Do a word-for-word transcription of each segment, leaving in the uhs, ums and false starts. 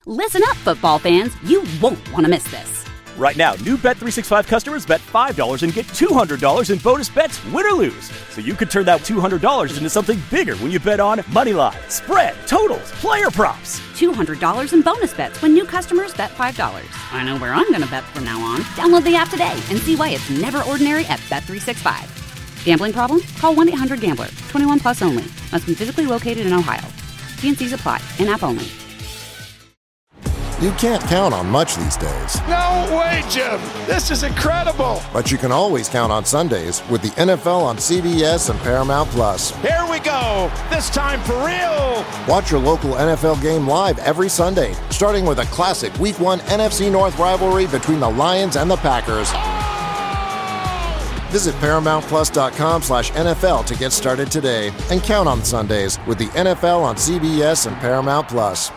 Listen up, football fans. You won't want to miss this. Right now, new Bet three sixty-five customers bet five dollars and get two hundred dollars in bonus bets, win or lose. So you could turn that two hundred dollars into something bigger when you bet on money line, spread, totals, player props. two hundred dollars in bonus bets when new customers bet five dollars. I know where I'm going to bet from now on. Download the app today and see why it's never ordinary at Bet three sixty-five. Gambling problem? Call one eight hundred gambler. twenty-one plus only. Must be physically located in Ohio. T and C's apply. In-app only. You can't count on much these days. No way, Jim. This is incredible. But you can always count on Sundays with the N F L on C B S and Paramount Plus. Here we go. This time for real. Watch your local N F L game live every Sunday, starting with a classic Week one N F C North rivalry between the Lions and the Packers. Oh! Visit ParamountPlus.com slash NFL to get started today and count on Sundays with the N F L on C B S and Paramount Plus.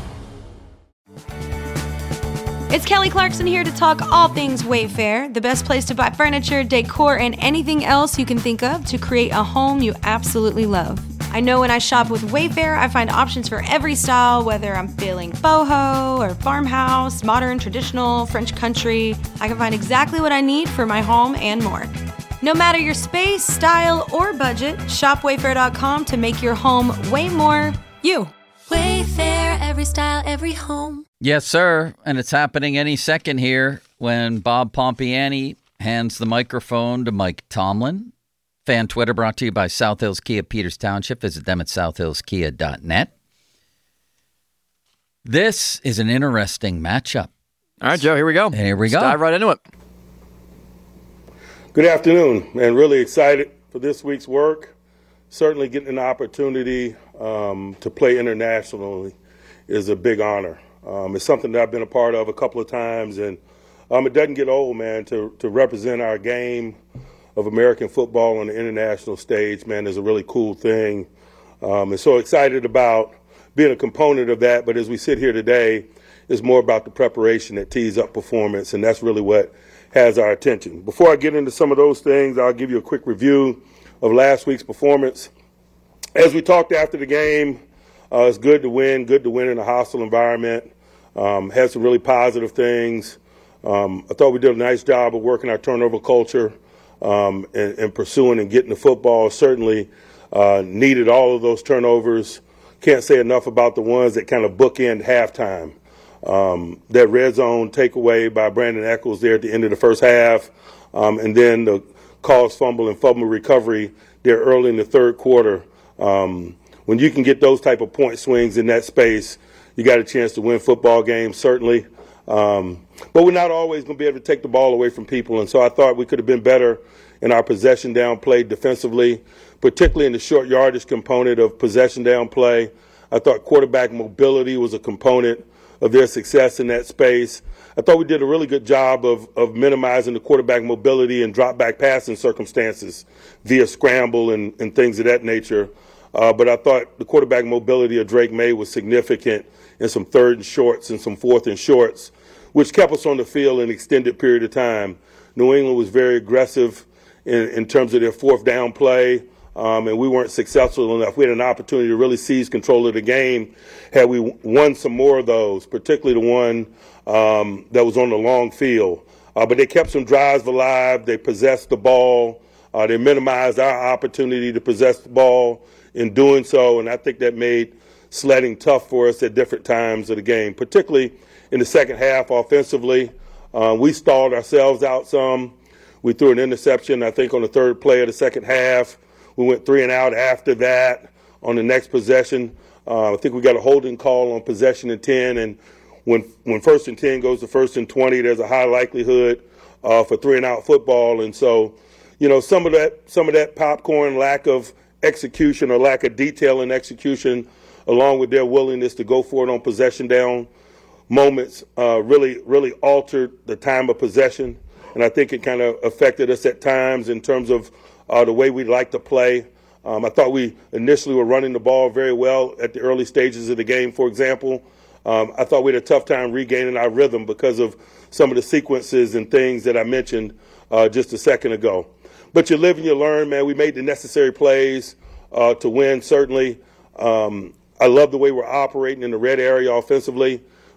It's Kelly Clarkson here to talk all things Wayfair, the best place to buy furniture, decor, and anything else you can think of to create a home you absolutely love. I know when I shop with Wayfair, I find options for every style, whether I'm feeling boho or farmhouse, modern, traditional, French country. I can find exactly what I need for my home and more. No matter your space, style, or budget, shop wayfair dot com to make your home way more you. Wayfair, every style, every home. Yes, sir. And it's happening any second here when Bob Pompiani hands the microphone to Mike Tomlin. Fan Twitter brought to you by South Hills Kia Peters Township. Visit them at south hills kia dot net. This is an interesting matchup. All right, Joe, here we go. Here we go. Let's dive right into it. Good afternoon, and really excited for this week's work. Certainly getting an opportunity um, to play internationally is a big honor. Um, it's something that I've been a part of a couple of times, and um, it doesn't get old, man, to, to represent our game of American football on the international stage, man, is a really cool thing. Um, and so excited about being a component of that, but as we sit here today, it's more about the preparation that tees up performance, and that's really what has our attention. Before I get into some of those things, I'll give you a quick review of last week's performance. As we talked after the game, uh, it's good to win, good to win in a hostile environment. Um, had some really positive things. Um, I thought we did a nice job of working our turnover culture um, and, and pursuing and getting the football. Certainly uh, needed all of those turnovers. Can't say enough about the ones that kind of bookend halftime. Um, that red zone takeaway by Brandon Echols there at the end of the first half, um, and then the caused fumble and fumble recovery there early in the third quarter. Um, when you can get those type of point swings in that space, you got a chance to win football games, certainly. Um, but we're not always going to be able to take the ball away from people, and so I thought we could have been better in our possession down play defensively, particularly in the short yardage component of possession down play. I thought quarterback mobility was a component of their success in that space. I thought we did a really good job of, of minimizing the quarterback mobility and drop back passing circumstances via scramble and, and things of that nature. Uh, but I thought the quarterback mobility of Drake May was significant in some third and shorts and some fourth and shorts, which kept us on the field an extended period of time. New England was very aggressive in, in terms of their fourth down play. Um, and we weren't successful enough. We had an opportunity to really seize control of the game had we won some more of those, particularly the one um, that was on the long field. Uh, but they kept some drives alive. They possessed the ball. Uh, they minimized our opportunity to possess the ball in doing so, and I think that made sledding tough for us at different times of the game, particularly in the second half offensively. Uh, we stalled ourselves out some. We threw an interception, I think, on the third play of the second half. We went three and out after that on the next possession. Uh, I think we got a holding call on possession and ten, and when when first and ten goes to first and twenty, there's a high likelihood uh, for three and out football. And so, you know, some of that some of that popcorn, lack of execution or lack of detail in execution, along with their willingness to go for it on possession down moments, uh, really really altered the time of possession, and I think it kind of affected us at times in terms of Uh, the way we like to play. Um, I thought we initially were running the ball very well at the early stages of the game, for example. Um, I thought we had a tough time regaining our rhythm because of some of the sequences and things that I mentioned uh, just a second ago. But you live and you learn, man. We made the necessary plays uh, to win, certainly. Um, I love the way we're operating in the red area offensively.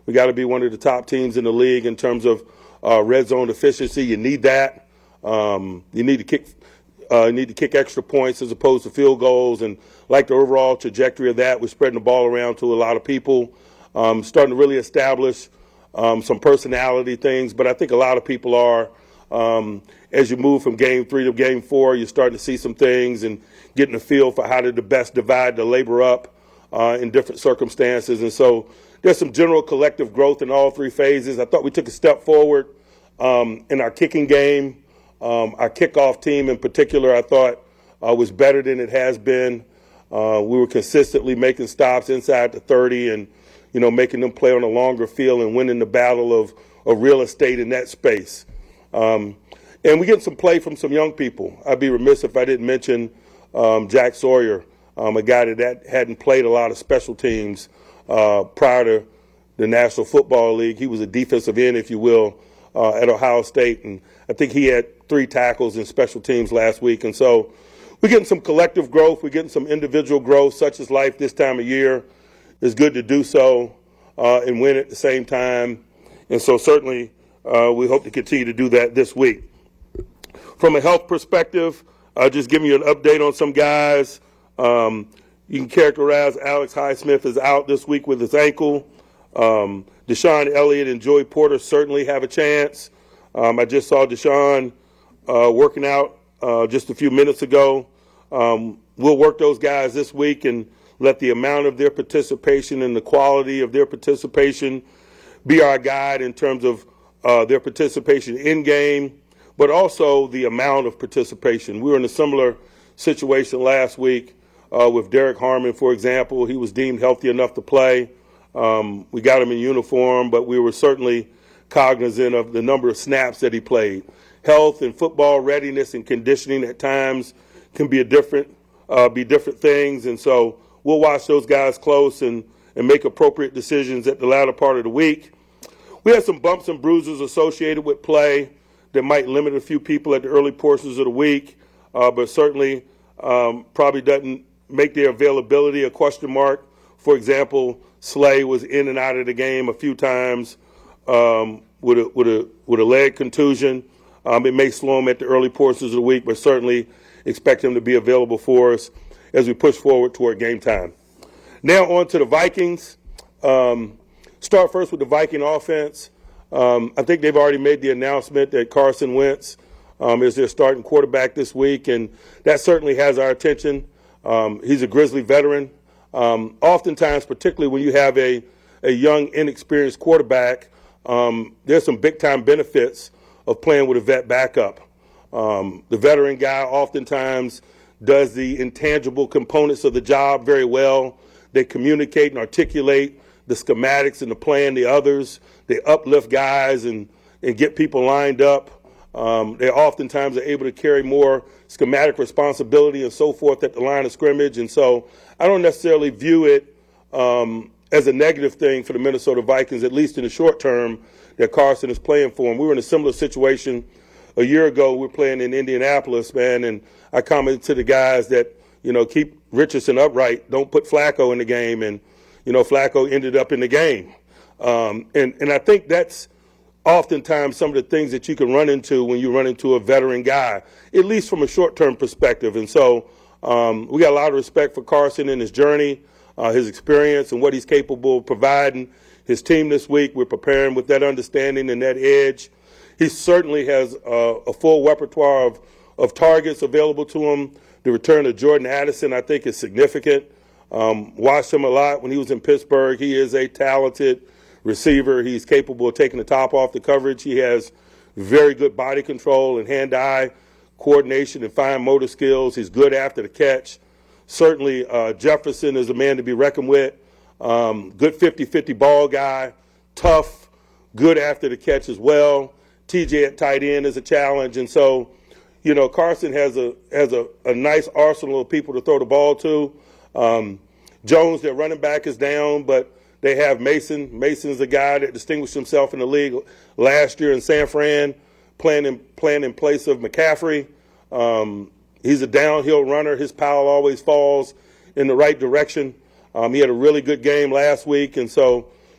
We got to be one of the top teams in the league in terms of uh, red zone efficiency. You need that. Um, you need to kick. Uh, you need to kick extra points as opposed to field goals, and like the overall trajectory of that, we're spreading the ball around to a lot of people, um, starting to really establish um, some personality things. But I think a lot of people are, um, as you move from game three to game four, you're starting to see some things and getting a feel for how to the best divide the labor up uh, in different circumstances. And so there's some general collective growth in all three phases. I thought we took a step forward um, in our kicking game. Um, our kickoff team in particular, I thought, uh, was better than it has been. Uh, we were consistently making stops inside the thirty and, you know, making them play on a longer field and winning the battle of, of real estate in that space. Um, and we get some play from some young people. I'd be remiss if I didn't mention um, Jack Sawyer, um, a guy that, that hadn't played a lot of special teams uh, prior to the National Football League. He was a defensive end, if you will, uh, at Ohio State, and I think he had three tackles in special teams last week. And so we're getting some collective growth. We're getting some individual growth, such as life this time of year. It's good to do so uh, and win at the same time. And so certainly uh, we hope to continue to do that this week. From a health perspective, I'll just give you an update on some guys. Um, you can characterize Alex Highsmith as out this week with his ankle. Um, Deshaun Elliott and Joey Porter certainly have a chance. Um, I just saw Deshaun Uh, working out uh, just a few minutes ago. Um, we'll work those guys this week and let the amount of their participation and the quality of their participation be our guide in terms of uh, their participation in game, but also the amount of participation. We were in a similar situation last week uh, with Derek Harmon, for example. He was deemed healthy enough to play. Um, we got him in uniform, but we were certainly cognizant of the number of snaps that he played. Health and football readiness and conditioning at times can be a different, uh, be different things, and so we'll watch those guys close and, and make appropriate decisions at the latter part of the week. We had some bumps and bruises associated with play that might limit a few people at the early portions of the week, uh, but certainly um, probably doesn't make their availability a question mark. For example, Slay was in and out of the game a few times um, with a with a with a leg contusion. Um, it may slow him at the early portions of the week, but certainly expect him to be available for us as we push forward toward game time. Now on to the Vikings. Um, start first with the Viking offense. Um, I think they've already made the announcement that Carson Wentz um, is their starting quarterback this week, and that certainly has our attention. Um, he's a Grizzly veteran. Um, oftentimes, particularly when you have a, a young, inexperienced quarterback, um, there's some big-time benefits of playing with a vet backup. Um, the veteran guy oftentimes does the intangible components of the job very well. They communicate and articulate the schematics and the plan to others. They uplift guys and, and get people lined up. Um, they oftentimes are able to carry more schematic responsibility and so forth at the line of scrimmage. And so I don't necessarily view it um, as a negative thing for the Minnesota Vikings, at least in the short term, that Carson is playing for him. We were in a similar situation a year ago. We were playing in Indianapolis, man, and I commented to the guys that, you know, keep Richardson upright. Don't put Flacco in the game. And, you know, Flacco ended up in the game. Um, and, and I think that's oftentimes some of the things that you can run into when you run into a veteran guy, at least from a short-term perspective. And so um, we got a lot of respect for Carson and his journey, uh, his experience, and what he's capable of providing his team this week. We're preparing with that understanding and that edge. He certainly has uh, a full repertoire of, of targets available to him. The return of Jordan Addison, I think, is significant. Um, watched him a lot when he was in Pittsburgh. He is a talented receiver. He's capable of taking the top off the coverage. He has very good body control and hand-eye coordination and fine motor skills. He's good after the catch. Certainly, uh, Jefferson is a man to be reckoned with. Um, good fifty-fifty ball guy, tough, good after the catch as well. T J at tight end is a challenge. And so, you know, Carson has a has a, a nice arsenal of people to throw the ball to. Um, Jones, their running back, is down, but they have Mason. Mason's a guy that distinguished himself in the league last year in San Fran, playing in, playing in place of McCaffrey. Um, he's a downhill runner. His power always falls in the right direction. Um, he had a really good game last week, and so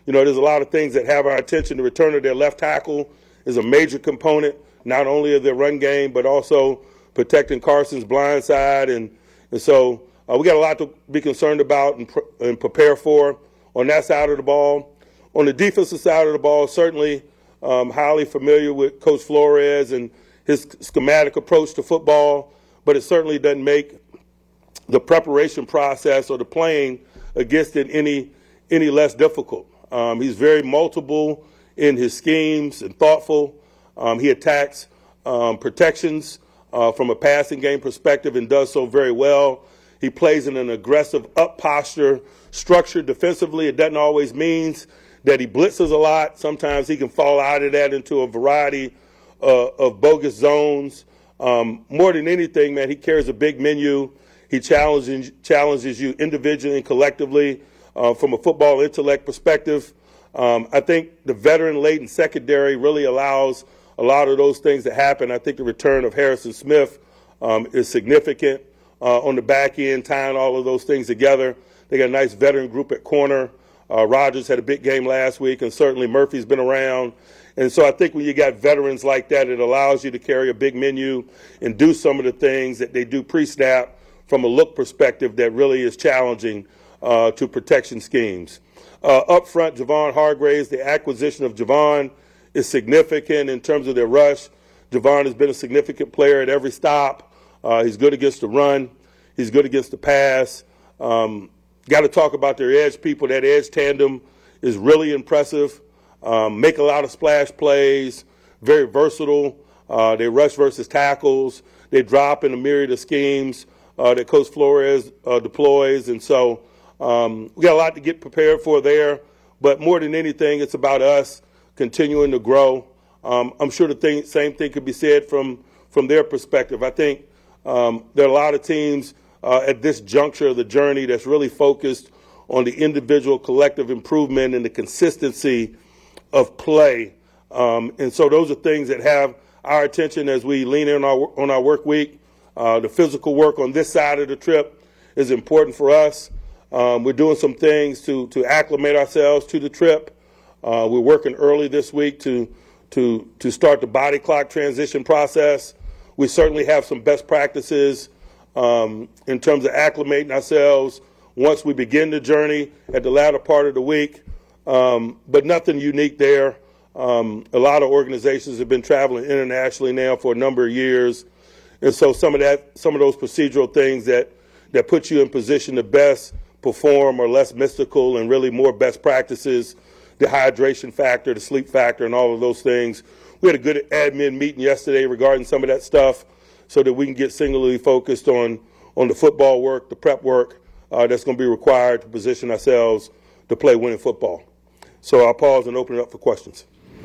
you know, there's a lot of things that have our attention. The return of their left tackle is a major component, not only of their run game, but also protecting Carson's blind side. And, and so uh, we got a lot to be concerned about and, pr- and prepare for on that side of the ball. On the defensive side of the ball, certainly um, highly familiar with Coach Flores and his schematic approach to football, but it certainly doesn't make the preparation process or the playing against it any any less difficult. Um, he's very multiple in his schemes and thoughtful. Um, he attacks um, protections uh, from a passing game perspective and does so very well. He plays in an aggressive up posture, structured defensively. It doesn't always mean that he blitzes a lot. Sometimes he can fall out of that into a variety uh, of bogus zones. Um, more than anything, man, he carries a big menu. He challenges challenges you individually and collectively uh, from a football intellect perspective. Um, I think the veteran-laden secondary really allows a lot of those things to happen. I think the return of Harrison Smith um, is significant uh, on the back end, tying all of those things together. They got a nice veteran group at corner. Uh, Rogers had a big game last week, and certainly Murphy's been around. And so I think when you got veterans like that, it allows you to carry a big menu and do some of the things that they do pre-snap from a look perspective that really is challenging uh, to protection schemes. Uh, up front, Javon Hargraves, the acquisition of Javon is significant in terms of their rush. Javon has been a significant player at every stop. Uh, he's good against the run. He's good against the pass. Um, got to talk about their edge people. That edge tandem is really impressive. Um, make a lot of splash plays, very versatile. Uh, they rush versus tackles. They drop in a myriad of schemes uh, that Coach Flores uh, deploys. And so um, we got a lot to get prepared for there. But more than anything, it's about us continuing to grow. Um, I'm sure the thing, same thing could be said from, from their perspective. I think um, there are a lot of teams uh, at this juncture of the journey that's really focused on the individual collective improvement and the consistency of play. Um, and so those are things that have our attention as we lean in on our, on our work week. Uh, the physical work on this side of the trip is important for us. Um, we're doing some things to, to acclimate ourselves to the trip. Uh, we're working early this week to, to, to start the body clock transition process. We certainly have some best practices um, in terms of acclimating ourselves once we begin the journey at the latter part of the week. Um, but nothing unique there. Um, a lot of organizations have been traveling internationally now for a number of years. And so some of that, some of those procedural things that, that put you in position to best perform are less mystical and really more best practices, the hydration factor, the sleep factor, and all of those things. We had a good admin meeting yesterday regarding some of that stuff so that we can get singularly focused on, on the football work, the prep work uh, that's going to be required to position ourselves to play winning football. So I'll pause and open it up for questions.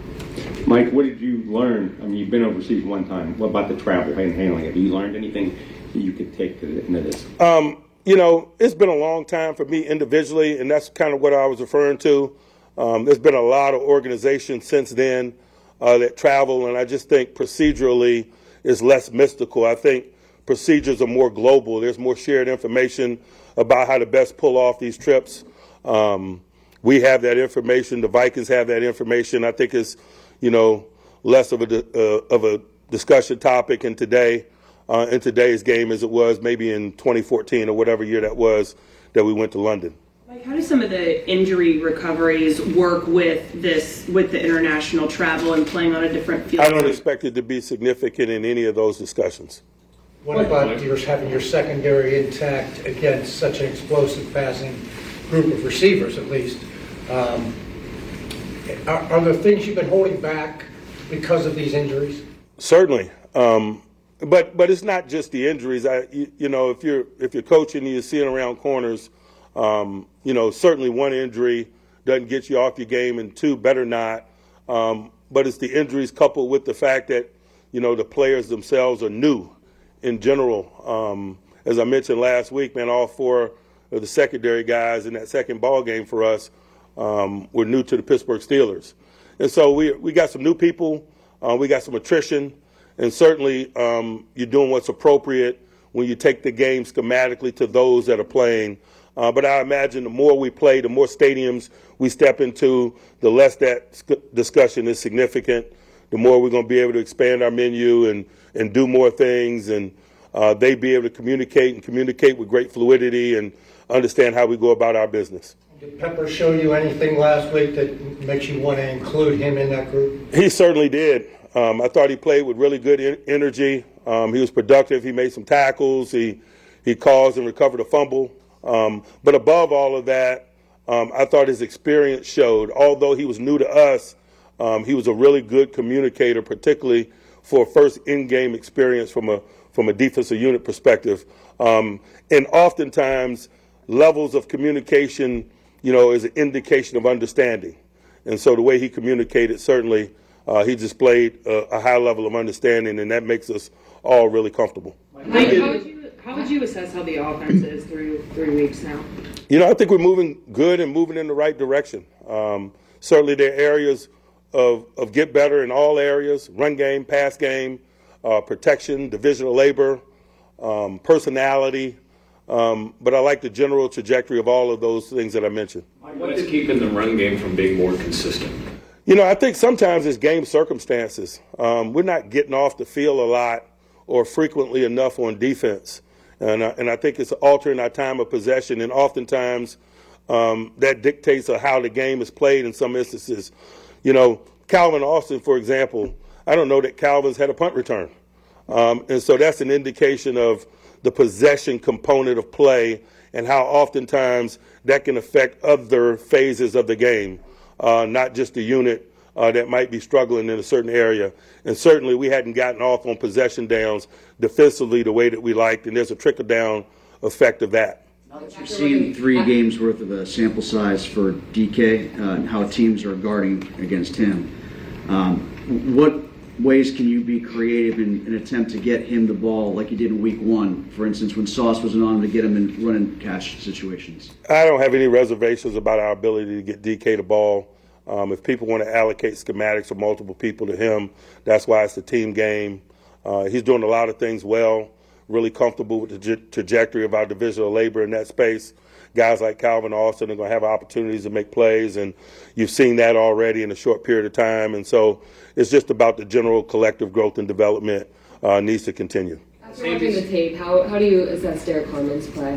Mike, what did you learn? I mean, you've been overseas one time. What about the travel and handling? Have you learned anything that you could take to into this? Um, you know, it's been a long time for me individually, and that's kind of what I was referring to. Um, there's been a lot of organizations since then uh, that travel, and I just think procedurally is less mystical. I think procedures are more global. There's more shared information about how to best pull off these trips. Um, we have that information. The Vikings have that information. I think it's, you know, less of a uh, of a discussion topic in today, uh, in today's game as it was maybe in twenty fourteen or whatever year that was that we went to London. Like, how do some of the injury recoveries work with this, with the international travel and playing on a different field? I don't expect it to be significant in any of those discussions. What about yours having your secondary intact against such an explosive passing group of receivers, at least? Um, are, are there things you've been holding back because of these injuries? Certainly, um, but but it's not just the injuries. I you, you know if you're if you're coaching and you're seeing around corners, um, you know certainly one injury doesn't get you off your game, and two better not. Um, but it's the injuries coupled with the fact that you know the players themselves are new in general. Um, as I mentioned last week, man, all four of the secondary guys in that second ball game for us um, were new to the Pittsburgh Steelers. And so we we got some new people, uh, we got some attrition, and certainly um, you're doing what's appropriate when you take the game schematically to those that are playing Uh, but I imagine the more we play, the more stadiums we step into, the less that sc- discussion is significant, the more we're going to be able to expand our menu and, and do more things, and uh, they be able to communicate and communicate with great fluidity and understand how we go about our business. Did Pepper show you anything last week that makes you want to include him in that group? He certainly did. Um, I thought he played with really good en- energy. Um, he was productive. He made some tackles. He he caused and recovered a fumble. Um, but above all of that, um, I thought his experience showed. Although he was new to us, um, he was a really good communicator, particularly for a first in-game experience from a from a defensive unit perspective. Um, and oftentimes, levels of communication, you know, is an indication of understanding. And so the way he communicated, certainly, uh, he displayed a, a high level of understanding, and that makes us all really comfortable. Mike, how would you how would you assess how the offense is through three weeks now? You know, I think we're moving good and moving in the right direction. Um, certainly, there are areas of, of get better in all areas: run game, pass game, uh, protection, division of labor, um, personality. Um, but I like the general trajectory of all of those things that I mentioned. What's keeping the run game from being more consistent? You know, I think sometimes it's game circumstances. Um, we're not getting off the field a lot or frequently enough on defense. And I, and I think it's altering our time of possession. And oftentimes um, that dictates how the game is played in some instances. You know, Calvin Austin, for example, I don't know that Calvin's had a punt return. Um, and so that's an indication of the possession component of play and how oftentimes that can affect other phases of the game, uh, not just the unit uh, that might be struggling in a certain area. And certainly we hadn't gotten off on possession downs defensively the way that we liked, and there's a trickle-down effect of that. You've seen three games worth of a sample size for D K uh, and how teams are guarding against him. Um, what ways can you be creative in an attempt to get him the ball like you did in week one, for instance, when Sauce wasn't on him, to get him in run and catch situations? I don't have any reservations about our ability to get D K the ball. Um, if people want to allocate schematics of multiple people to him, that's why it's a team game. Uh, he's doing a lot of things well, really comfortable with the tra- trajectory of our division of labor in that space. Guys like Calvin Austin are going to have opportunities to make plays, and you've seen that already in a short period of time. And so it's just about the general collective growth and development uh, needs to continue. After watching the tape, how, how do you assess Derek Harmon's play?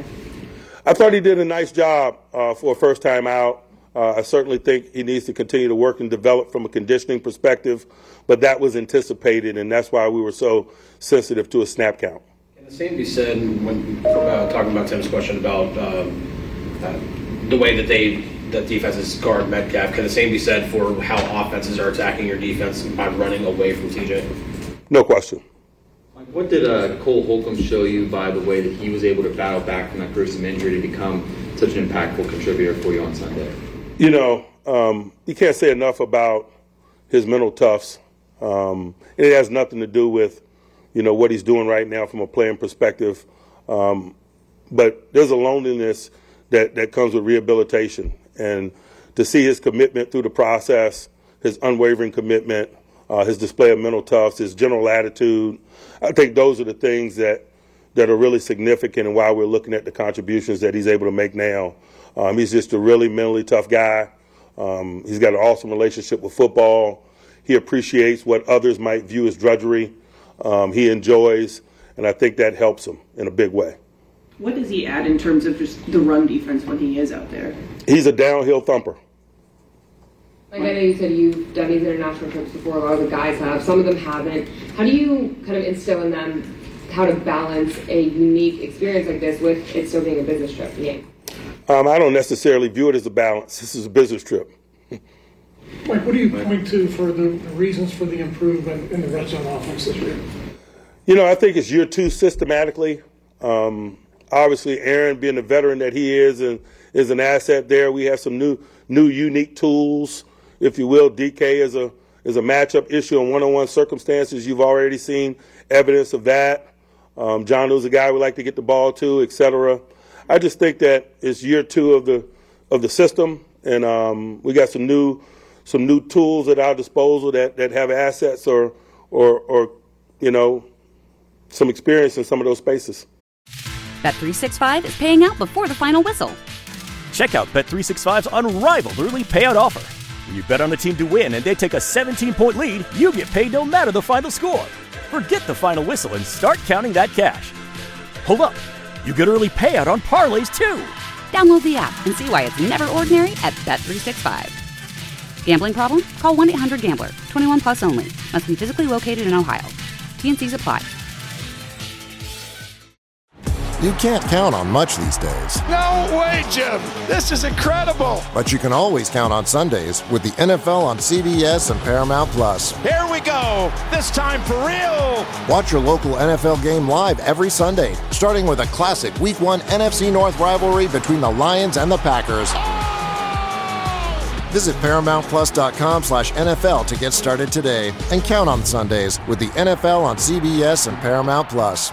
I thought he did a nice job uh, for a first time out. Uh, I certainly think he needs to continue to work and develop from a conditioning perspective, but that was anticipated, and that's why we were so sensitive to a snap count. Can the same be said when uh, talking about Tim's question about um, uh, the way that they that defenses guard Metcalf? Can the same be said for how offenses are attacking your defense by running away from T J? No question. What did uh, Cole Holcomb show you by the way that he was able to battle back from that gruesome injury to become such an impactful contributor for you on Sunday? You know, um, you can't say enough about his mental toughs. Um, it has nothing to do with, you know, what he's doing right now from a playing perspective. Um, but there's a loneliness that, that comes with rehabilitation. And to see his commitment through the process, his unwavering commitment, uh, his display of mental toughs, his general attitude, I think those are the things that, that are really significant and why we're looking at the contributions that he's able to make now. Um, he's just a really mentally tough guy. Um, he's got an awesome relationship with football. He appreciates what others might view as drudgery. Um, he enjoys, and I think that helps him in a big way. What does he add in terms of just the run defense when he is out there? He's a downhill thumper. Like I know you said you've done these international trips before, a lot of the guys have, some of them haven't. How do you kind of instill in them how to balance a unique experience like this with it still being a business trip? Yeah. Um, I don't necessarily view it as a balance. This is a business trip. Mike, what do you point to for the reasons for the improvement in the red zone offense this year? You know, I think it's year two systematically. Um, obviously, Aaron, being the veteran that he is, and is an asset there. We have some new, new, unique tools, if you will. D K is a is a matchup issue in one-on-one circumstances. You've already seen evidence of that. Um, John Lewis is a guy we like to get the ball to, et cetera. I just think that it's year two of the of the system, and um, we got some new some new tools at our disposal that, that have assets or or or you know some experience in some of those spaces. Bet three sixty-five is paying out before the final whistle. Check out Bet three sixty-five's unrivaled early payout offer. When you bet on a team to win and they take a seventeen-point lead, you get paid no matter the final score. Forget the final whistle and start counting that cash. Hold up. You get early payout on parlays, too. Download the app and see why it's never ordinary at Bet three sixty-five. Gambling problem? Call one eight hundred gambler. twenty-one plus only. Must be physically located in Ohio. T N Cs apply. You can't count on much these days. No way, Jim. This is incredible. But you can always count on Sundays with the N F L on C B S and Paramount Plus. Here we go. This time for real. Watch your local N F L game live every Sunday, starting with a classic Week one N F C North rivalry between the Lions and the Packers. Visit ParamountPlus.com slash NFL to get started today and count on Sundays with the N F L on C B S and Paramount Plus.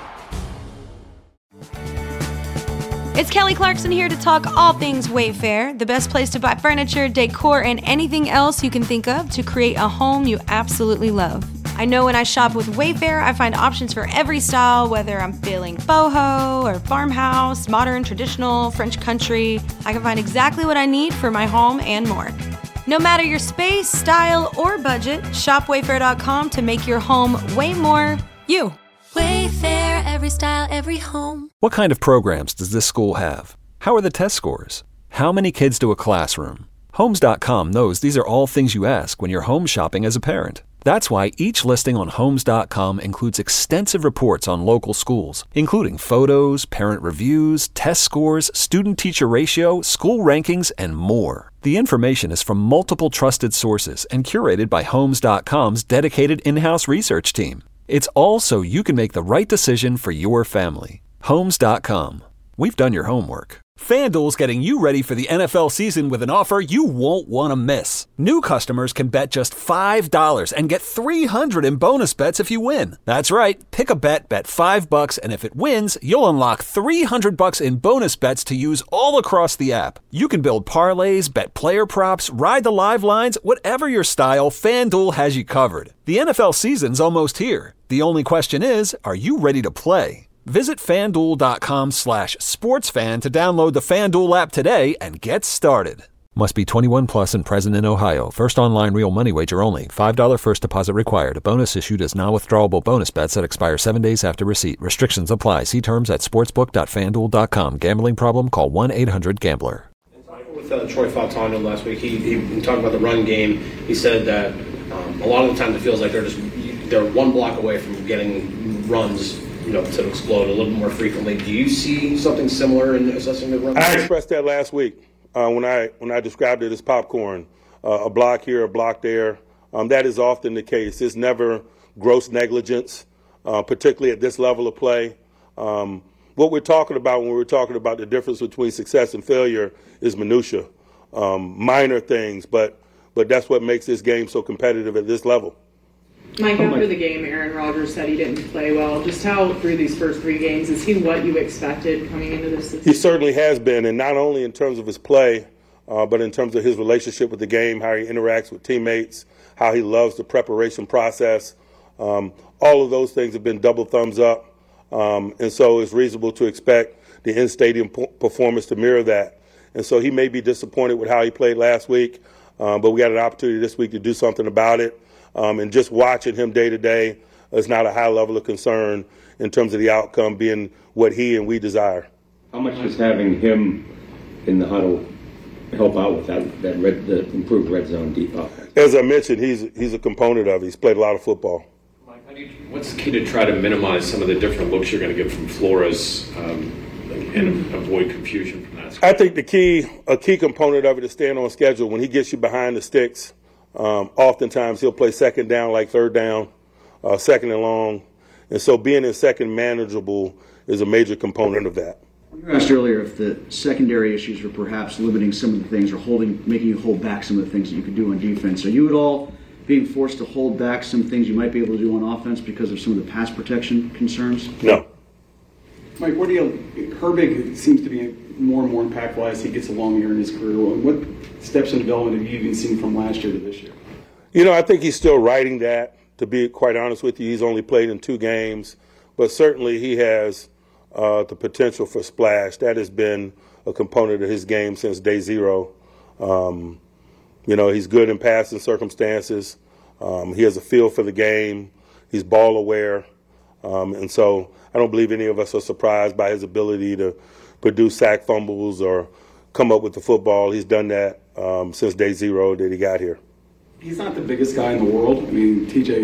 It's Kelly Clarkson here to talk all things Wayfair, the best place to buy furniture, decor, and anything else you can think of to create a home you absolutely love. I know when I shop with Wayfair, I find options for every style, whether I'm feeling boho or farmhouse, modern, traditional, French country. I can find exactly what I need for my home and more. No matter your space, style, or budget, shop wayfair dot com to make your home way more you. Wayfair, every style, every home. What kind of programs does this school have? How are the test scores? How many kids do a classroom? Homes dot com knows these are all things you ask when you're home shopping as a parent. That's why each listing on Homes dot com includes extensive reports on local schools, including photos, parent reviews, test scores, student-teacher ratio, school rankings, and more. The information is from multiple trusted sources and curated by Homes dot com's dedicated in-house research team. It's all so you can make the right decision for your family. Homes dot com. We've done your homework. FanDuel's getting you ready for the N F L season with an offer you won't want to miss. New customers can bet just five dollars and get three hundred dollars in bonus bets if you win. That's right. Pick a bet, bet five bucks, and if it wins, you'll unlock three hundred bucks in bonus bets to use all across the app. You can build parlays, bet player props, ride the live lines, whatever your style, FanDuel has you covered. The N F L season's almost here. The only question is, are you ready to play? Visit FanDuel.com slash sportsfan to download the FanDuel app today and get started. Must be twenty-one plus and present in Ohio. First online real money wager only. five dollars first deposit required. A bonus issued as non-withdrawable bonus bets that expire seven days after receipt. Restrictions apply. See terms at sportsbook dot fan duel dot com. Gambling problem? Call one eight hundred gambler. With uh, Troy Fautano last week, he, he, he talked about the run game. He said that um, a lot of the times it feels like they're just they're one block away from getting runs, you know, to explode a little more frequently. Do you see something similar in assessing the run? I expressed that last week uh, when I when I described it as popcorn, uh, a block here, a block there. Um, that is often the case. It's never gross negligence, uh, particularly at this level of play. Um, what we're talking about when we're talking about the difference between success and failure is minutia, um, minor things, but but that's what makes this game so competitive at this level. Mike, after the game, Aaron Rodgers said he didn't play well. Just how, through these first three games, is he what you expected coming into this season? He certainly has been, and not only in terms of his play, uh, but in terms of his relationship with the game, how he interacts with teammates, how he loves the preparation process. Um, all of those things have been double thumbs up, um, and so it's reasonable to expect the in-stadium p- performance to mirror that. And so he may be disappointed with how he played last week, uh, but we got an opportunity this week to do something about it. Um, and just watching him day to day is not a high level of concern in terms of the outcome being what he and we desire. How much does having him in the huddle help out with that, that red, the improved red zone deep offense? As I mentioned, he's he's a component of it. He's played a lot of football. Mike, how do you, what's the key to try to minimize some of the different looks you're going to get from Flores um, and avoid confusion from that? I think the key, a key component of it is staying on schedule. When he gets you behind the sticks, Um, oftentimes he'll play second down like third down, uh, second and long. And so being in second manageable is a major component of that. You asked earlier if the secondary issues were perhaps limiting some of the things or holding, making you hold back some of the things that you could do on defense. Are you at all being forced to hold back some things you might be able to do on offense because of some of the pass protection concerns? No. Mike, what do you, Herbig seems to be more and more impactful as he gets along here in his career. What steps in development have you even seen from last year to this year? You know, I think he's still writing that. To be quite honest with you, he's only played in two games, but certainly he has uh, the potential for splash. That has been a component of his game since day zero. Um, you know, he's good in passing circumstances. Um, he has a feel for the game. He's ball aware. Um, and so I don't believe any of us are surprised by his ability to produce sack fumbles or come up with the football. He's done that um, since day zero that he got here. He's not the biggest guy in the world. I mean, T J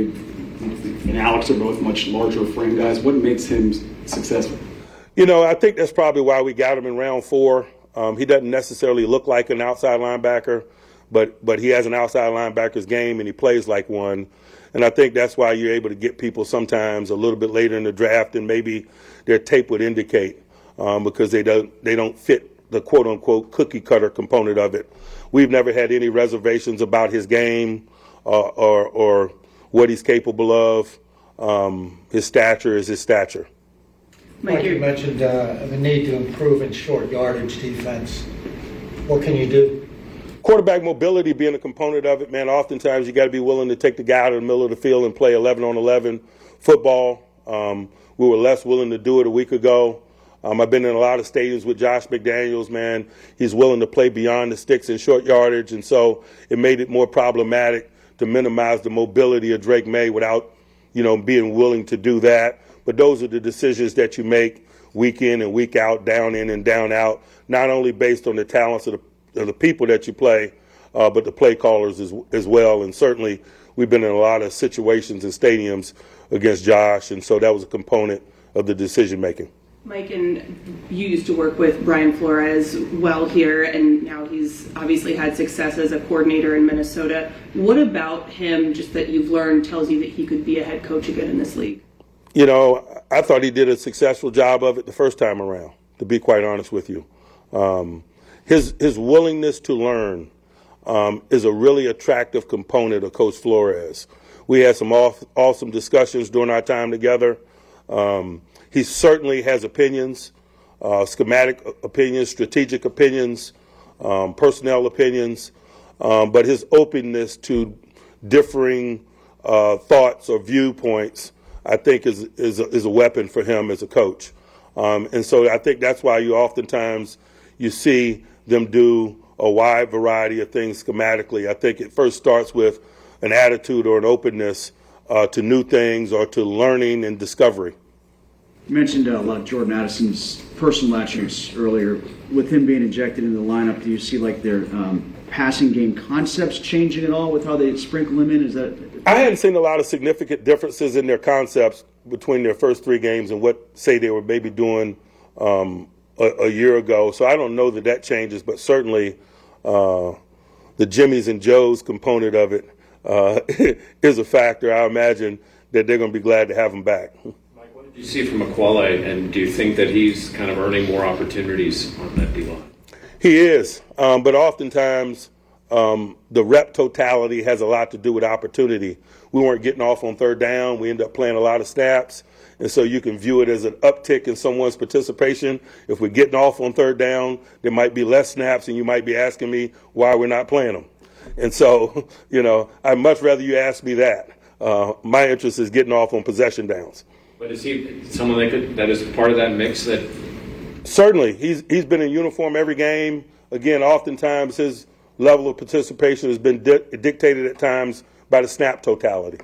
and Alex are both much larger frame guys. What makes him successful? You know, I think that's probably why we got him in round four. Um, he doesn't necessarily look like an outside linebacker, but but he has an outside linebacker's game, and he plays like one. And I think that's why you're able to get people sometimes a little bit later in the draft than maybe their tape would indicate, um, because they don't they don't fit the quote-unquote cookie-cutter component of it. We've never had any reservations about his game uh, or or what he's capable of. Um, his stature is his stature. Mike, you mentioned uh, the need to improve in short yardage defense. What can you do? Quarterback mobility being a component of it, man. Oftentimes you got to be willing to take the guy out of the middle of the field and play eleven on eleven football. Um, we were less willing to do it a week ago. Um, I've been in a lot of stadiums with Josh McDaniels, man. He's willing to play beyond the sticks in short yardage, and so it made it more problematic to minimize the mobility of Drake May without, you know, being willing to do that. But those are the decisions that you make week in and week out, down in and down out, not only based on the talents of the, of the people that you play, uh, but the play callers as, as well. And certainly we've been in a lot of situations in stadiums against Josh, and so that was a component of the decision making. Mike, and you used to work with Brian Flores well here, and now he's obviously had success as a coordinator in Minnesota. What about him, just that you've learned, tells you that he could be a head coach again in this league? You know, I thought he did a successful job of it the first time around, to be quite honest with you. Um, his his willingness to learn um, is a really attractive component of Coach Flores. We had some off, awesome discussions during our time together. Um, he certainly has opinions, uh, schematic opinions, strategic opinions, um, personnel opinions, um, but his openness to differing uh, thoughts or viewpoints, I think, is is a, is a weapon for him as a coach. Um, and so I think that's why you oftentimes you see them do a wide variety of things schematically. I think it first starts with an attitude or an openness uh, to new things or to learning and discovery. You mentioned uh, a lot of Jordan Addison's personal attributes earlier. With him being injected into the lineup, do you see like their um, passing game concepts changing at all with how they sprinkle him in? Is that I hadn't seen a lot of significant differences in their concepts between their first three games and what, say, they were maybe doing um, a, a year ago. So I don't know that that changes, but certainly uh, the Jimmys and Joes component of it uh, is a factor. I imagine that they're going to be glad to have him back. Mike, what did you see from Aquale, and do you think that he's kind of earning more opportunities on that D-line? He is, um, but oftentimes um, the rep totality has a lot to do with opportunity. We weren't getting off on third down. We ended up playing a lot of snaps, and so you can view it as an uptick in someone's participation. If we're getting off on third down, there might be less snaps, and you might be asking me why we're not playing them. And so, you know, I'd much rather you ask me that. Uh, my interest is getting off on possession downs. But is he someone that could that is part of that mix? That certainly he's he's been in uniform every game. Again, oftentimes his level of participation has been di- dictated at times by the snap totality.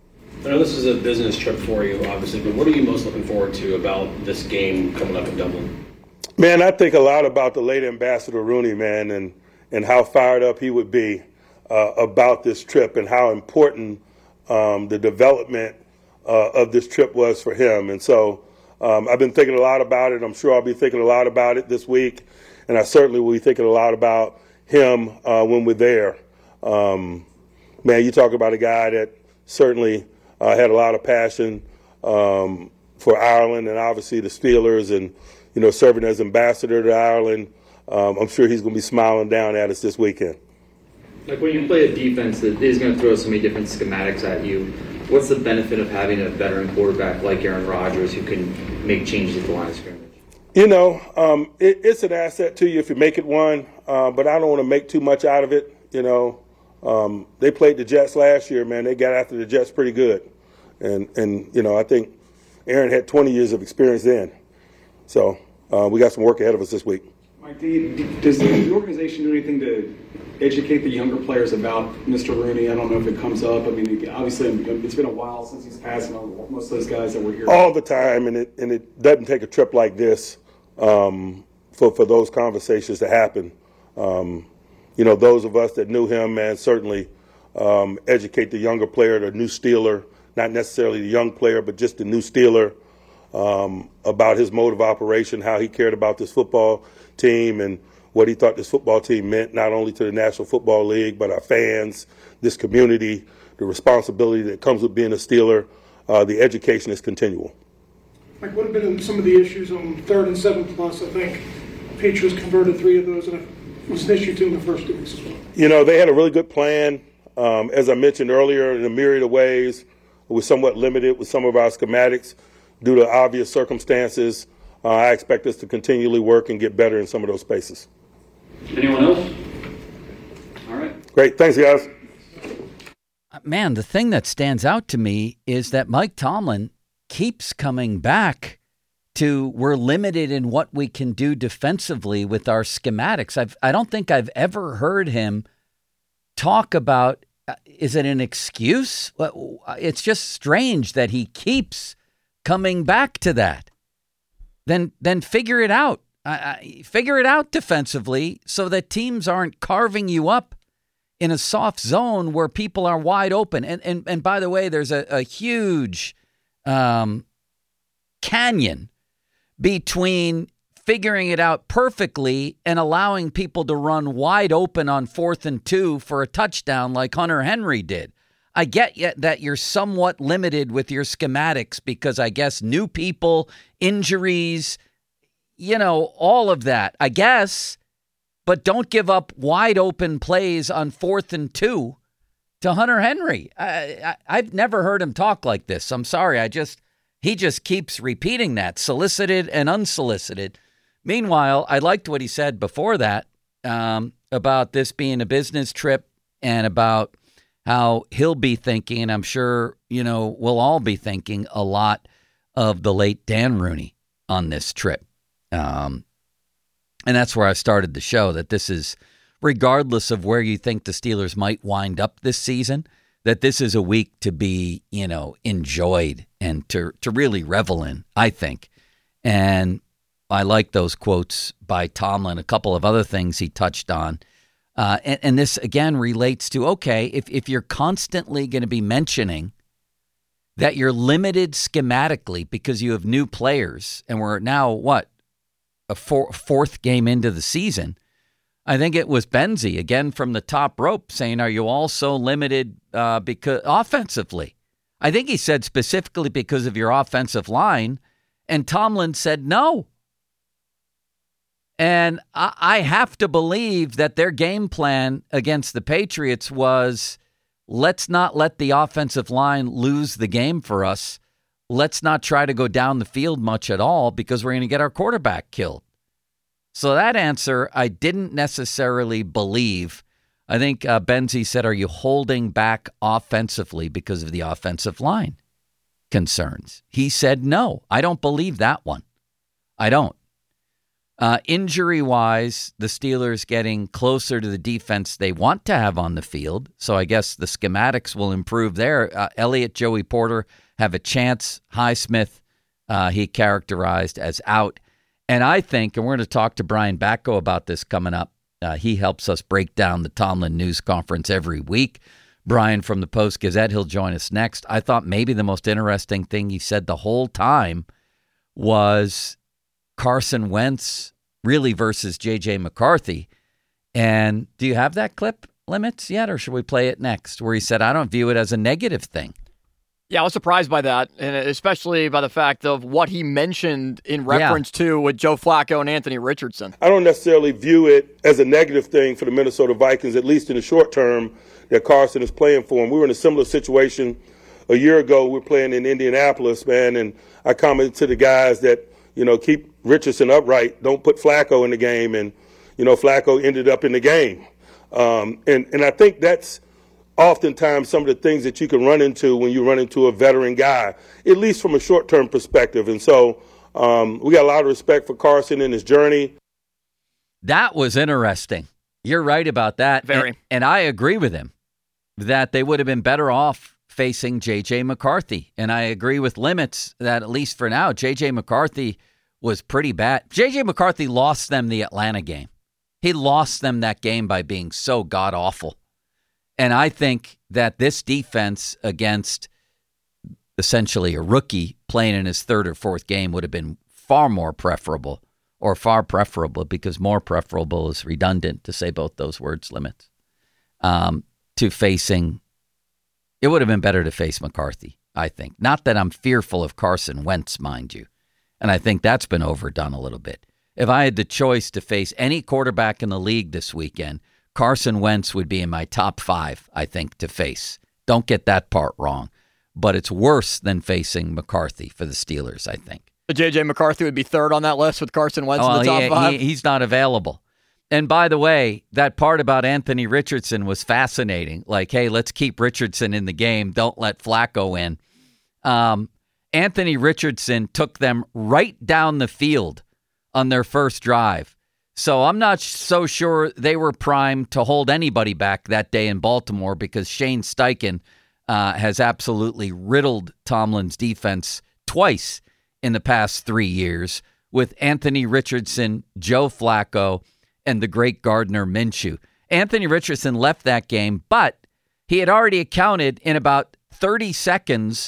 I know this is a business trip for you, obviously, but what are you most looking forward to about this game coming up in Dublin? Man, I think a lot about the late Ambassador Rooney, man, and and how fired up he would be uh, about this trip and how important um, the development uh, of this trip was for him. And so um, I've been thinking a lot about it. I'm sure I'll be thinking a lot about it this week, and I certainly will be thinking a lot about him uh, when we're there. Um, man, you talk about a guy that certainly uh, had a lot of passion um, for Ireland and obviously the Steelers, and you know, serving as ambassador to Ireland. Um, I'm sure he's going to be smiling down at us this weekend. Like when you play a defense that is going to throw so many different schematics at you, what's the benefit of having a veteran quarterback like Aaron Rodgers who can make changes at the line of scrimmage? You know, um, it, it's an asset to you if you make it one, uh, but I don't want to make too much out of it. You know, um, they played the Jets last year, man. They got after the Jets pretty good. And, and you know, I think Aaron had twenty years of experience then. So uh, we got some work ahead of us this week. Mike, do you, does the organization do anything to educate the younger players about Mister Rooney? I don't know if it comes up. I mean, obviously, it's been a while since he's passed. Most of those guys that were here all the time, and it and it doesn't take a trip like this um, for for those conversations to happen. Um, you know, those of us that knew him, man, certainly um, educate the younger player, the new Steeler, not necessarily the young player, but just the new Steeler, um, about his mode of operation, how he cared about this football team, and what he thought this football team meant, not only to the National Football League, but our fans, this community, the responsibility that comes with being a Steeler. Uh, the education is continual. Like, what have been some of the issues on third and seven plus? I think Patriots converted three of those, and it was an issue too in the first two weeks as well. You know, they had a really good plan. Um, as I mentioned earlier, in a myriad of ways, it was somewhat limited with some of our schematics due to obvious circumstances. Uh, I expect us to continually work and get better in some of those spaces. Anyone else? All right. Great. Thanks, guys. Man, the thing that stands out to me is that Mike Tomlin keeps coming back to we're limited in what we can do defensively with our schematics. I've, I don't think I've ever heard him talk about, uh, is it an excuse? It's just strange that he keeps coming back to that. Then, then figure it out. Uh, figure it out defensively so that teams aren't carving you up in a soft zone where people are wide open. And and, and by the way, there's a, a huge um, canyon between figuring it out perfectly and allowing people to run wide open on fourth and two for a touchdown like Hunter Henry did. I get yet that you're somewhat limited with your schematics because I guess new people, injuries, you know, all of that, I guess, but don't give up wide open plays on fourth and two to Hunter Henry. I, I, I've never heard him talk like this. I'm sorry. I just, he just keeps repeating that, solicited and unsolicited. Meanwhile, I liked what he said before that um, about this being a business trip and about how he'll be thinking, and I'm sure, you know, we'll all be thinking a lot of the late Dan Rooney on this trip. Um, and that's where I started the show, that this is, regardless of where you think the Steelers might wind up this season, that this is a week to be, you know, enjoyed and to, to really revel in, I think. And I like those quotes by Tomlin, a couple of other things he touched on. Uh, and, and this, again, relates to, okay, if, if you're constantly going to be mentioning that you're limited schematically because you have new players, and we're now, what, a four, fourth game into the season, I think it was Benzie, again, from the top rope, saying, are you also limited uh, because offensively? I think he said specifically because of your offensive line, and Tomlin said no. And I have to believe that their game plan against the Patriots was, let's not let the offensive line lose the game for us. Let's not try to go down the field much at all because we're going to get our quarterback killed. So that answer, I didn't necessarily believe. I think uh, Benzie said, are you holding back offensively because of the offensive line concerns? He said no. I don't believe that one. I don't. Uh, injury-wise, the Steelers getting closer to the defense they want to have on the field, so I guess the schematics will improve there. Uh, Elliott, Joey Porter have a chance. Highsmith, uh, he characterized as out. And I think, and we're going to talk to Brian Batko about this coming up, uh, he helps us break down the Tomlin news conference every week. Brian from the Post-Gazette, he'll join us next. I thought maybe the most interesting thing he said the whole time was Carson Wentz really versus J J McCarthy. And do you have that clip, Limits, yet, or should we play it next, where he said, I don't view it as a negative thing? Yeah, I was surprised by that, and especially by the fact of what he mentioned in reference yeah. to with Joe Flacco and Anthony Richardson. I don't necessarily view it as a negative thing for the Minnesota Vikings, at least in the short term, that Carson is playing for him. We were in a similar situation a year ago. We were playing in Indianapolis, man, and I commented to the guys that, you know, keep Richardson upright. Don't put Flacco in the game. And, you know, Flacco ended up in the game. Um, and, and I think that's oftentimes some of the things that you can run into when you run into a veteran guy, at least from a short-term perspective. And so um, we got a lot of respect for Carson and his journey. That was interesting. You're right about that. Very. And, and I agree with him that they would have been better off facing J J. McCarthy. And I agree with Limits that, at least for now, J J. McCarthy was pretty bad. J J. McCarthy lost them the Atlanta game. He lost them that game by being so god-awful. And I think that this defense against essentially a rookie playing in his third or fourth game would have been far more preferable, or far preferable, because more preferable is redundant to say both those words, Limits, um, to facing, it would have been better to face McCarthy, I think. Not that I'm fearful of Carson Wentz, mind you. And I think that's been overdone a little bit. If I had the choice to face any quarterback in the league this weekend, Carson Wentz would be in my top five, I think, to face. Don't get that part wrong. But it's worse than facing McCarthy for the Steelers, I think. J J. McCarthy would be third on that list with Carson Wentz well, in the top he, five. He, he's not available. And by the way, that part about Anthony Richardson was fascinating. Like, hey, let's keep Richardson in the game. Don't let Flacco in. Um, Anthony Richardson took them right down the field on their first drive. So I'm not so sure they were primed to hold anybody back that day in Baltimore, because Shane Steichen uh, has absolutely riddled Tomlin's defense twice in the past three years with Anthony Richardson, Joe Flacco, and the great Gardner Minshew. Anthony Richardson left that game, but he had already accounted in about thirty seconds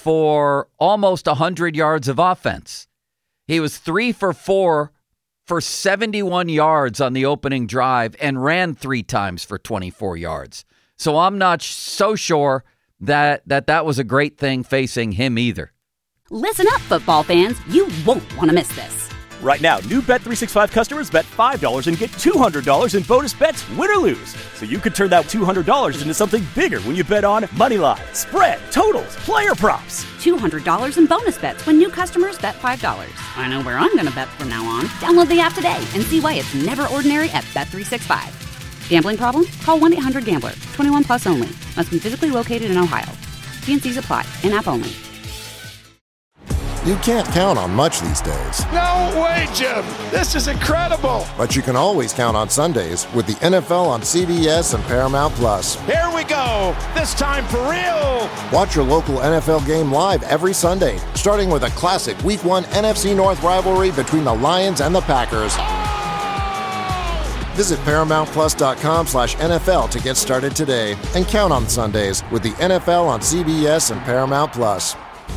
for almost one hundred yards of offense. He was three for four for seventy-one yards on the opening drive and ran three times for twenty-four yards. So I'm not so sure that that, that was a great thing facing him either. Listen up, football fans. You won't want to miss this. Right now, new Bet three sixty-five customers bet five dollars and get two hundred dollars in bonus bets, win or lose. So you could turn that two hundred dollars into something bigger when you bet on money line, spread, totals, player props. two hundred dollars in bonus bets when new customers bet five dollars. I know where I'm going to bet from now on. Download the app today and see why it's never ordinary at Bet three sixty-five. Gambling problem? Call one eight hundred gambler. twenty-one plus only. Must be physically located in Ohio. T and C's apply. In-app only. You can't count on much these days. No way, Jim. This is incredible. But you can always count on Sundays with the N F L on C B S and Paramount Plus. Here we go. This time for real. Watch your local N F L game live every Sunday, starting with a classic Week one N F C North rivalry between the Lions and the Packers. Visit ParamountPlus.com slash NFL to get started today and count on Sundays with the N F L on C B S and Paramount Plus.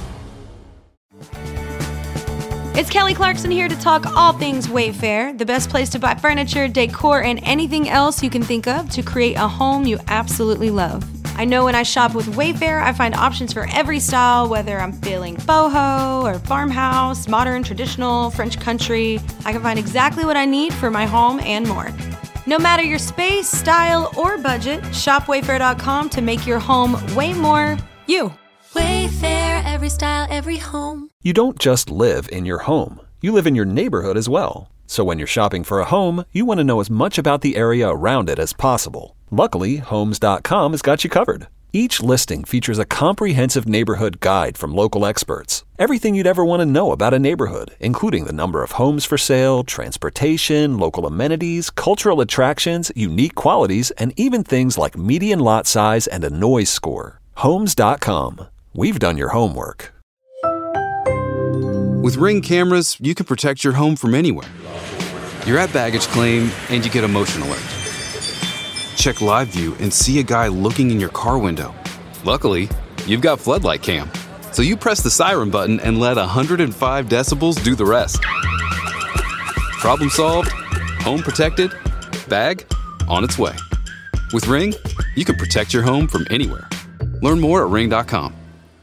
It's Kelly Clarkson here to talk all things Wayfair, the best place to buy furniture, decor, and anything else you can think of to create a home you absolutely love. I know when I shop with Wayfair, I find options for every style, whether I'm feeling boho or farmhouse, modern, traditional, French country. I can find exactly what I need for my home and more. No matter your space, style, or budget, shop wayfair dot com to make your home way more you. Wayfair, every style, every home. You don't just live in your home. You live in your neighborhood as well. So when you're shopping for a home, you want to know as much about the area around it as possible. Luckily, Homes dot com has got you covered. Each listing features a comprehensive neighborhood guide from local experts. Everything you'd ever want to know about a neighborhood, including the number of homes for sale, transportation, local amenities, cultural attractions, unique qualities, and even things like median lot size and a noise score. Homes dot com. We've done your homework. With Ring cameras, you can protect your home from anywhere. You're at baggage claim and you get a motion alert. Check live view and see a guy looking in your car window. Luckily, you've got Floodlight Cam. So you press the siren button and let one hundred five decibels do the rest. Problem solved, home protected, bag on its way. With Ring, you can protect your home from anywhere. Learn more at ring dot com.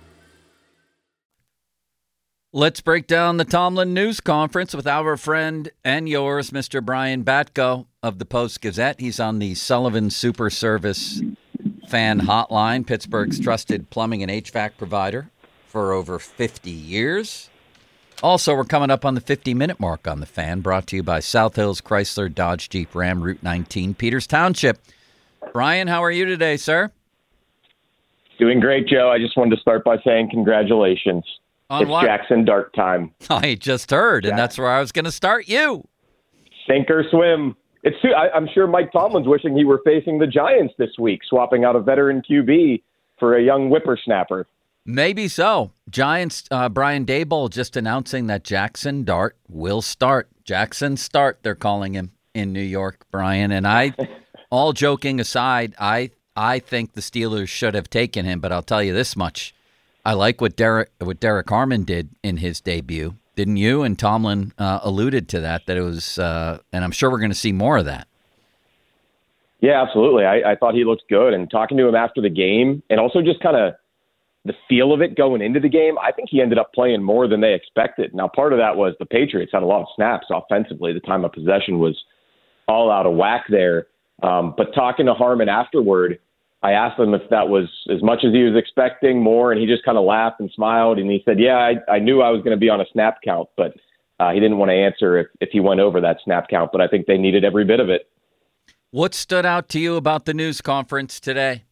Let's break down the Tomlin news conference with our friend and yours, Mister Brian Batko of the Post-Gazette. He's on the Sullivan Super Service fan hotline, Pittsburgh's trusted plumbing and H V A C provider for over fifty years. Also, we're coming up on the fifty-minute mark on the Fan, brought to you by South Hills Chrysler Dodge Jeep Ram Route nineteen, Peters Township. Brian, how are you today, sir? Doing great, Joe. I just wanted to start by saying congratulations. On it's what? Jackson Dart time. I just heard, and that's where I was going to start you. Sink or swim. it's too, I, I'm sure Mike Tomlin's wishing he were facing the Giants this week, swapping out a veteran Q B for a young whippersnapper. Maybe so. Giants, uh, Brian Daboll just announcing that Jackson Dart will start. Jackson Start, they're calling him in New York, Brian. And I, all joking aside, I I think the Steelers should have taken him, but I'll tell you this much. I like what Derek, what Derek Harmon did in his debut. Didn't you? And Tomlin uh, alluded to that, that it was, uh, and I'm sure we're going to see more of that. Yeah, absolutely. I, I thought he looked good. And talking to him after the game, and also just kind of the feel of it going into the game, I think he ended up playing more than they expected. Now, part of that was the Patriots had a lot of snaps offensively. The time of possession was all out of whack there. Um, but talking to Harmon afterward, I asked him if that was as much as he was expecting, more, and he just kind of laughed and smiled. And he said, yeah, I, I knew I was going to be on a snap count, but uh, he didn't want to answer if, if he went over that snap count. But I think they needed every bit of it. What stood out to you about the news conference today?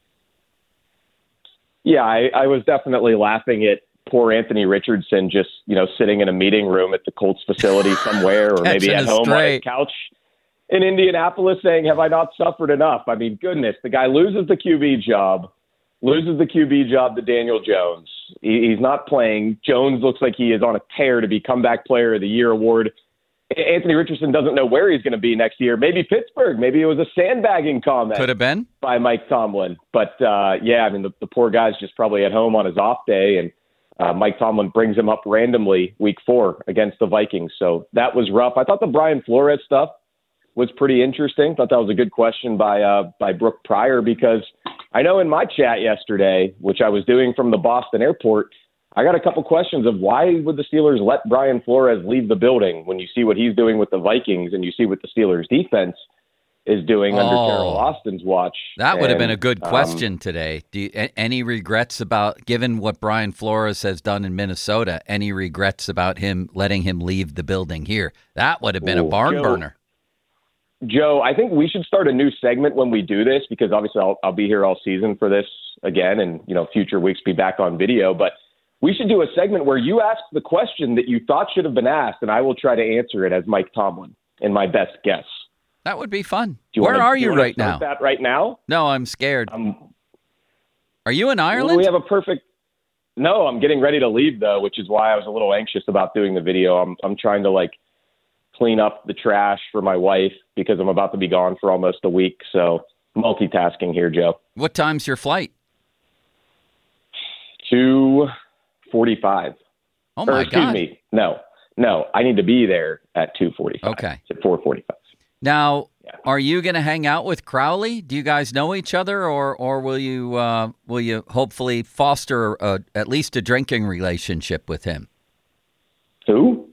Yeah, I, I was definitely laughing at poor Anthony Richardson just, you know, sitting in a meeting room at the Colts facility somewhere, or maybe at home on his couch in Indianapolis saying, have I not suffered enough? I mean, goodness, the guy loses the Q B job, loses the Q B job to Daniel Jones. He, he's not playing. Jones looks like he is on a tear to be Comeback Player of the Year award. Anthony Richardson doesn't know where he's going to be next year. Maybe Pittsburgh. Maybe it was a sandbagging comment. Could have been. By Mike Tomlin. But, uh, yeah, I mean, the, the poor guy's just probably at home on his off day, and uh, Mike Tomlin brings him up randomly week four against the Vikings. So that was rough. I thought the Brian Flores stuff was pretty interesting. Thought that was a good question by uh, by Brooke Pryor, because I know in my chat yesterday, which I was doing from the Boston airport, I got a couple questions of why would the Steelers let Brian Flores leave the building when you see what he's doing with the Vikings and you see what the Steelers defense is doing oh, under Terrell Austin's watch. That would and, have been a good question um, today. Do you, a, any regrets about, given what Brian Flores has done in Minnesota, any regrets about him letting him leave the building here? That would have been ooh, a barn Joe, burner. Joe, I think we should start a new segment when we do this, because obviously I'll, I'll be here all season for this again, and you know, future weeks be back on video, but we should do a segment where you ask the question that you thought should have been asked, and I will try to answer it as Mike Tomlin in my best guess. That would be fun. You Where wanna, are you, you right now? That right now? No, I'm scared. Um, are you in Ireland? Well, we have a perfect. No, I'm getting ready to leave though, which is why I was a little anxious about doing the video. I'm I'm trying to like clean up the trash for my wife because I'm about to be gone for almost a week. So multitasking here, Joe. What time's your flight? two forty-five. Oh my or, excuse God. me. No, no, I need to be there at two forty-five. Okay. It's at four forty-five. Now, yeah. Are you going to hang out with Crowley? Do you guys know each other, or or will you uh, will you hopefully foster a, at least a drinking relationship with him? Who?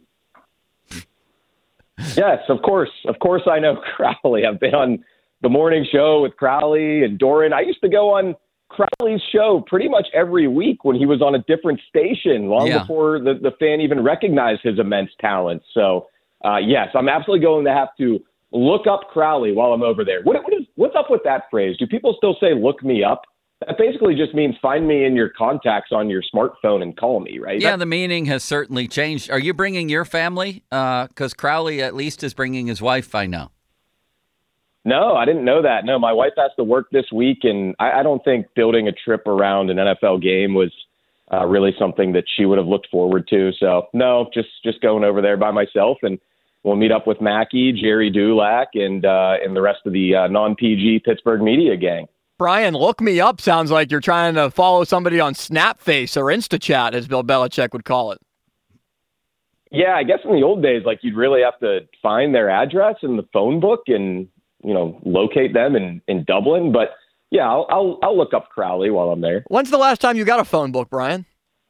Yes, of course. Of course I know Crowley. I've been on the morning show with Crowley and Doran. I used to go on Crowley's show pretty much every week when he was on a different station, long yeah. before the, the fan even recognized his immense talent. So, uh, yes, I'm absolutely going to have to look up Crowley while I'm over there. What, what is, what's up with that phrase? Do people still say look me up? That basically just means find me in your contacts on your smartphone and call me, right? Yeah, That's, the meaning has certainly changed. Are you bringing your family? Because uh, Crowley at least is bringing his wife, I know. No, I didn't know that. No, my wife has to work this week, and I, I don't think building a trip around an N F L game was uh, really something that she would have looked forward to. So, no, just just going over there by myself, and we'll meet up with Mackie, Jerry Dulac, and uh, and the rest of the uh, non-P G Pittsburgh media gang. Brian, look me up sounds like you're trying to follow somebody on Snapface or InstaChat, as Bill Belichick would call it. Yeah, I guess in the old days, like you'd really have to find their address in the phone book and, you know, locate them in, in Dublin. But yeah, I'll, I'll I'll look up Crowley while I'm there. When's the last time you got a phone book, Brian?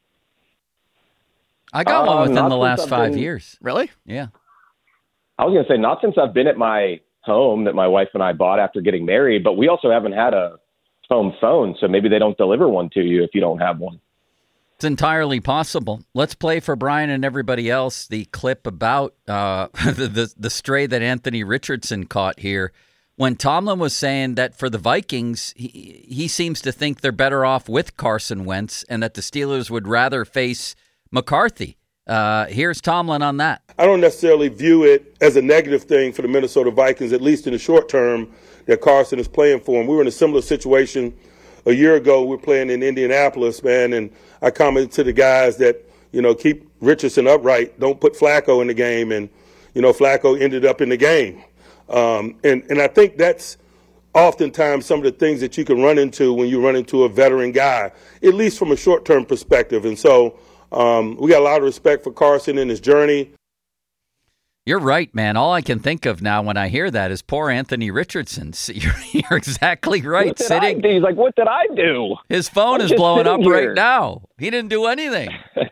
I got uh, one within the since last I've five been, years. Really? Yeah. I was going to say, not since I've been at my home that my wife and I bought after getting married, but we also haven't had a home phone, so maybe they don't deliver one to you if you don't have one. It's entirely possible. Let's play for Brian and everybody else the clip about uh, the, the the stray that Anthony Richardson caught here. When Tomlin was saying that for the Vikings, he, he seems to think they're better off with Carson Wentz and that the Steelers would rather face McCarthy. Uh, here's Tomlin on that. I don't necessarily view it as a negative thing for the Minnesota Vikings, at least in the short term, that Carson is playing for him. We were in a similar situation a year ago. We were playing in Indianapolis, man, and I commented to the guys that, you know, keep Richardson upright. Don't put Flacco in the game. And, you know, Flacco ended up in the game. Um, and, and I think that's oftentimes some of the things that you can run into when you run into a veteran guy, at least from a short-term perspective. And so um, we got a lot of respect for Carson and his journey. You're right, man. All I can think of now when I hear that is poor Anthony Richardson. You're, you're exactly right. What did sitting, I do? He's like, what did I do? His phone I'm is just blowing up sitting right here. now. He didn't do anything.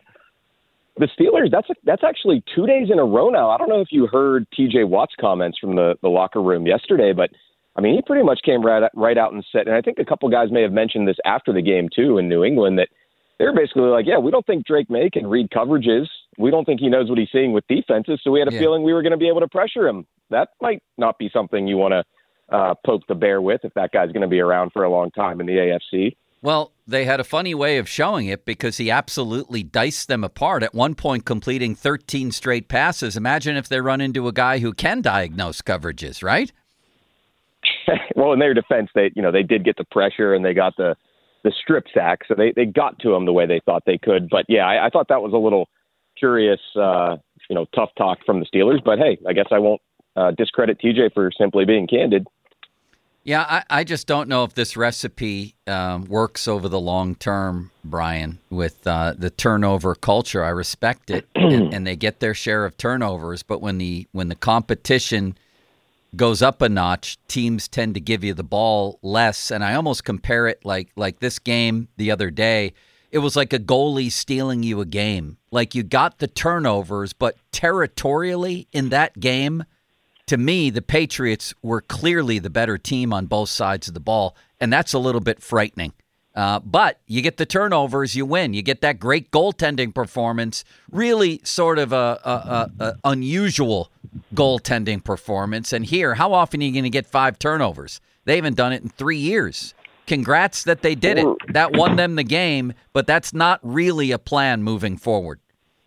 The Steelers, that's that's actually two days in a row now. I don't know if you heard T J Watt's comments from the, the locker room yesterday, but, I mean, he pretty much came right, right out and said, and I think a couple guys may have mentioned this after the game, too, in New England, that they're basically like, yeah, we don't think Drake May can read coverages. We don't think he knows what he's seeing with defenses, so we had a Yeah. feeling we were going to be able to pressure him. That might not be something you want to uh, poke the bear with if that guy's going to be around for a long time in the A F C. Well, they had a funny way of showing it because he absolutely diced them apart, at one point completing thirteen straight passes. Imagine if they run into a guy who can diagnose coverages, right? Well, in their defense, they you know they did get the pressure and they got the, the strip sack, so they, they got to him the way they thought they could. But, yeah, I, I thought that was a little curious, uh, you know, tough talk from the Steelers. But, hey, I guess I won't uh, discredit T J for simply being candid. Yeah, I, I just don't know if this recipe um, works over the long term, Brian, with uh, the turnover culture. I respect it, and, and they get their share of turnovers. But when the when the competition goes up a notch, teams tend to give you the ball less. And I almost compare it like like this game the other day. It was like a goalie stealing you a game. Like you got the turnovers, but territorially in that game, to me, the Patriots were clearly the better team on both sides of the ball, and that's a little bit frightening. Uh, but you get the turnovers, you win. You get that great goaltending performance, really sort of a, a, a, a unusual goaltending performance. And here, how often are you going to get five turnovers? They haven't done it in three years. Congrats that they did it. That won them the game, but that's not really a plan moving forward.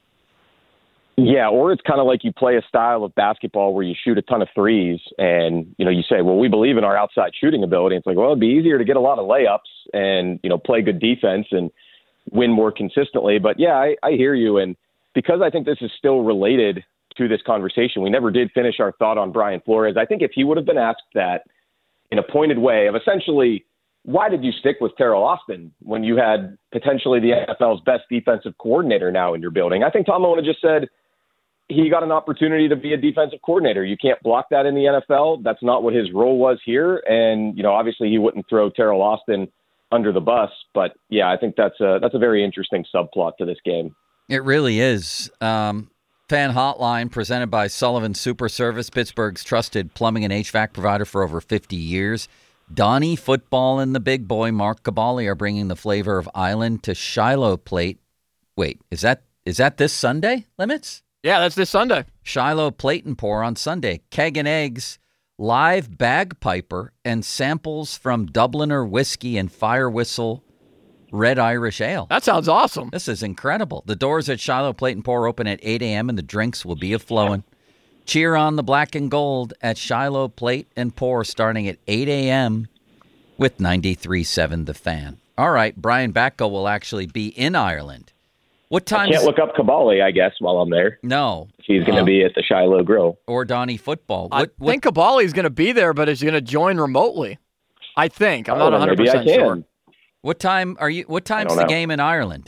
Yeah, or it's kind of like you play a style of basketball where you shoot a ton of threes and, you know, you say, well, we believe in our outside shooting ability. It's like, well, it'd be easier to get a lot of layups and, you know, play good defense and win more consistently. But, yeah, I, I hear you. And because I think this is still related to this conversation, we never did finish our thought on Brian Flores. I think if he would have been asked that in a pointed way of essentially, why did you stick with Terrell Austin when you had potentially the N F L's best defensive coordinator now in your building? I think Tomlin would have just said, he got an opportunity to be a defensive coordinator. You can't block that in the N F L. That's not what his role was here. And, you know, obviously he wouldn't throw Terrell Austin under the bus. But, yeah, I think that's a, that's a very interesting subplot to this game. It really is. Um, Fan Hotline presented by Sullivan Super Service, Pittsburgh's trusted plumbing and H V A C provider for over fifty years. Donnie Football and the big boy, Mark Cabali, are bringing the flavor of Island to Shiloh Plate. Wait, is that is that this Sunday, Limits? Yeah, that's this Sunday. Shiloh Plate and Pour on Sunday. Keg and Eggs, live bagpiper, and samples from Dubliner whiskey and Fire Whistle Red Irish Ale. That sounds awesome. This is incredible. The doors at Shiloh Plate and Pour open at eight a.m. and the drinks will be a-flowing. Cheer on the black and gold at Shiloh Plate and Pour starting at eight a.m. with ninety-three point seven The Fan. All right, Brian Batko will actually be in Ireland. What time? I can't look up Cabali, I guess, while I'm there. No. He's going to uh, be at the Shiloh Grill. Or Donnie Football. What, I think Cabali is going to be there, but is going to join remotely. I think. I'm oh, not one hundred percent sure. What time are you? What time's the know. game in Ireland?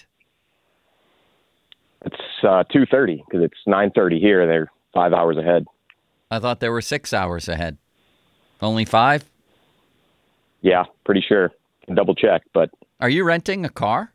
It's uh, two thirty because it's nine thirty here. They're five hours ahead. I thought they were six hours ahead. Only five? Yeah, pretty sure. Double check, but. Are you renting a car?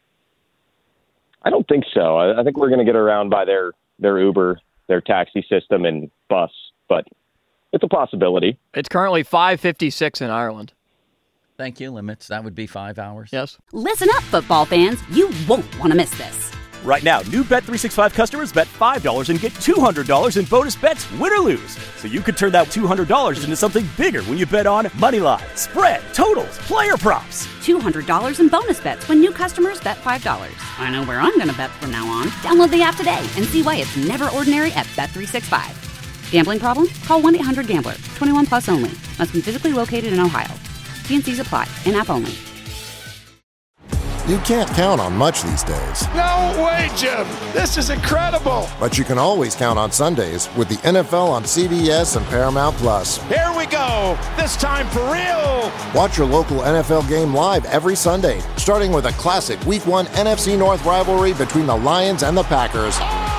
I don't think so. I, I think we're going to get around by their, their Uber, their taxi system, and bus, but it's a possibility. It's currently five fifty-six in Ireland. Thank you, Limits. That would be five hours. Yes. Listen up, football fans. You won't want to miss this. Right now, new Bet three sixty-five customers bet five dollars and get two hundred dollars in bonus bets, win or lose. So you could turn that two hundred dollars into something bigger when you bet on moneyline, spread, totals, player props. two hundred dollars in bonus bets when new customers bet five dollars. I know where I'm going to bet from now on. Download the app today and see why it's never ordinary at Bet three sixty-five. Gambling problem? Call one eight hundred gambler. twenty-one plus only. Must be physically located in Ohio. T and C's apply. In-app only. You can't count on much these days. No way, Jim. This is incredible. But you can always count on Sundays with the N F L on C B S and Paramount Plus. Here we go. This time for real. Watch your local N F L game live every Sunday, starting with a classic Week one N F C North rivalry between the Lions and the Packers.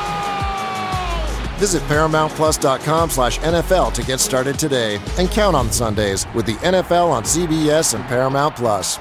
Visit ParamountPlus.com slash NFL to get started today and count on Sundays with the N F L on C B S and Paramount Plus.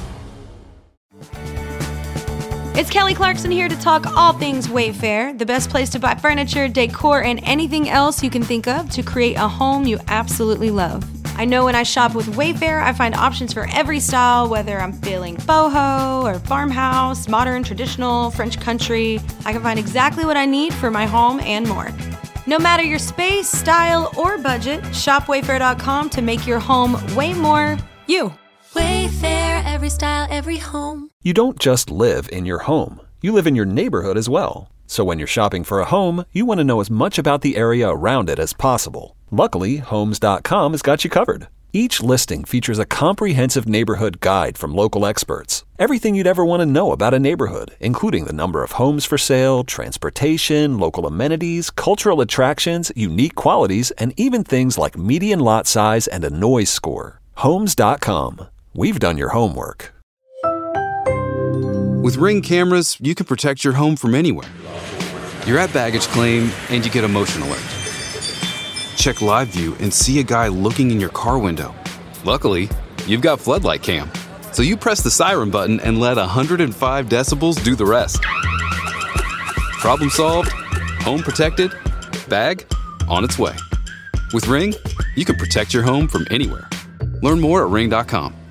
It's Kelly Clarkson here to talk all things Wayfair, the best place to buy furniture, decor, and anything else you can think of to create a home you absolutely love. I know when I shop with Wayfair, I find options for every style, whether I'm feeling boho or farmhouse, modern, traditional, French country. I can find exactly what I need for my home and more. No matter your space, style, or budget, shop Wayfair dot com to make your home way more you. Wayfair, every style, every home. You don't just live in your home. You live in your neighborhood as well. So when you're shopping for a home, you want to know as much about the area around it as possible. Luckily, Homes dot com has got you covered. Each listing features a comprehensive neighborhood guide from local experts. Everything you'd ever want to know about a neighborhood, including the number of homes for sale, transportation, local amenities, cultural attractions, unique qualities, and even things like median lot size and a noise score. Homes dot com. We've done your homework. With Ring cameras, you can protect your home from anywhere. You're at baggage claim and you get a motion alert. Check live view and see a guy looking in your car window. Luckily, you've got floodlight cam. So you press the siren button and let one hundred five decibels do the rest. Problem solved, home protected, bag on its way. With Ring, you can protect your home from anywhere. Learn more at ring dot com.